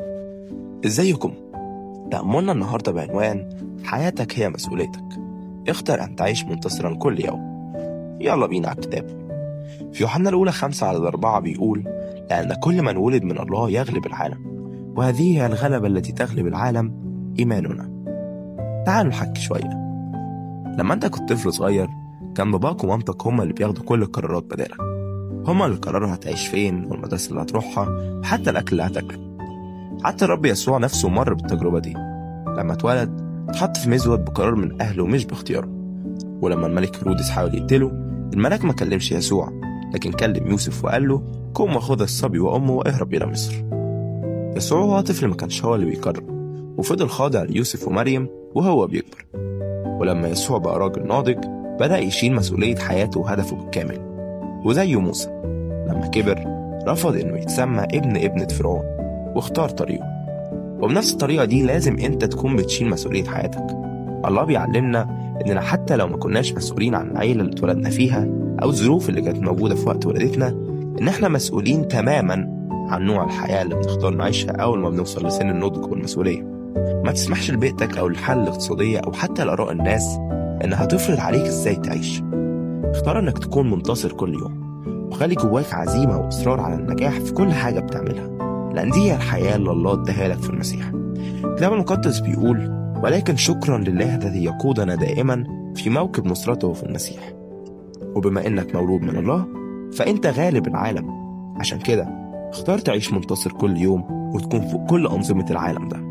ازيكم؟ تأملنا النهاردة بعنوان حياتك هي مسؤوليتك، اختر أن تعيش منتصرا كل يوم. يلا بينا على الكتاب. في يوحنا الأولى 5:4 بيقول: لأن كل من ولد من الله يغلب العالم، وهذه هي الغلبة التي تغلب العالم، إيماننا. تعالوا نحكي شوية. لما أنت كنت طفل صغير كان باباك ومامتك هما اللي بياخدوا كل القرارات بدالك، هما اللي قرروا هتعيش فين والمدرسة اللي هتروحها وحتى الأكل اللي هتاكله. حتى الرب يسوع نفسه مر بالتجربة دي. لما اتولد اتحط في مزود بقرار من أهله مش باختياره. ولما الملك هيرودس حاول يقتله، الملاك ما كلمش يسوع، لكن كلم يوسف وقال له: قم وخذ الصبي وأمه واهرب إلى مصر. يسوع هو طفل ما كانش هو اللي بيقرر، وفضل خاضع ليوسف ومريم وهو بيكبر. ولما يسوع بقى راجل ناضج بدأ يشيل مسؤولية حياته وهدفه بالكامل. وزي موسى لما كبر رفض إنه يتسمى ابنة فرعون واختار طريقه. وبنفس الطريقة دي لازم انت تكون بتشيل مسؤولية حياتك. الله بيعلمنا اننا حتى لو ما كناش مسؤولين عن العيلة اللي اتولدنا فيها او الظروف اللي كانت موجودة في وقت ولادتنا، ان احنا مسؤولين تماما عن نوع الحياة اللي بنختار نعيشها اول ما بنوصل لسن النضج والمسؤولية. ما تسمحش لبيئتك او الحالة الاقتصادية او حتى لآراء الناس انها تفرض عليك ازاي تعيش. اختار انك تكون منتصر كل يوم، وخلي جواك عزيمة واصرار على النجاح في كل حاجة بتعملها، لأن دي هي الحياة اللي الله اداها لك في المسيح. الكتاب المقدس بيقول: ولكن شكرا لله الذي يقودنا دائما في موكب نصرته في المسيح. وبما إنك مولود من الله فأنت غالب العالم. عشان كده اختار تعيش منتصر كل يوم وتكون فوق كل أنظمة العالم ده.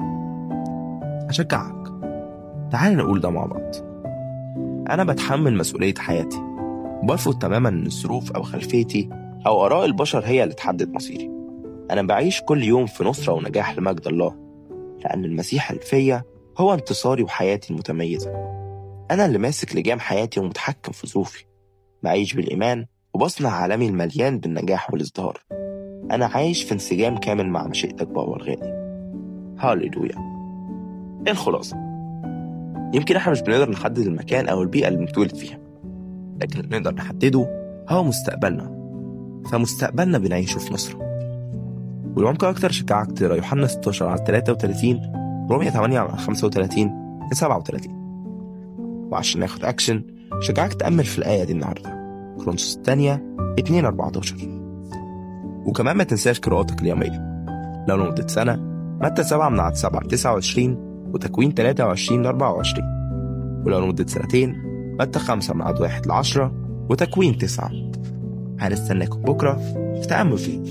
أشجعك، تعال نقول ده مع بعض. أنا بتحمل مسؤولية حياتي، وبرفض تماما إن الظروف أو خلفيتي أو آراء البشر هي اللي تحدد مصيري. أنا بعيش كل يوم في نصرة ونجاح لمجد الله، لأن المسيح اللي فيا هو انتصاري وحياتي المتميزة. أنا اللي ماسك لجام حياتي ومتحكم في ظروفي، بعيش بالإيمان وبصنع عالمي المليان بالنجاح والازدهار. أنا عايش في انسجام كامل مع مشيئتك بابا الغالي. هاليلويا. إيه الخلاصة؟ يمكن إحنا مش بنقدر نحدد المكان أو البيئة اللي بنتولد فيها، لكن اللي نقدر نحدده هو مستقبلنا. فمستقبلنا بنعيشه في نصرة. ولو عمق أكتر شجعك تقرا يوحنا 16:33، رومية 8:35-37. وعشان ناخد أكشن شجعك تأمل في الآية دي النهاردة، كورنثوس الثانية 2:14. وكمان ما تنساش قراءاتك اليومية. لو لمدة سنة متى 7:7-29 وتكوين 23-24. ولو لمدة سنتين متى 5:1-10 وتكوين 9. هنستناكم بكرة في تأمل فيه.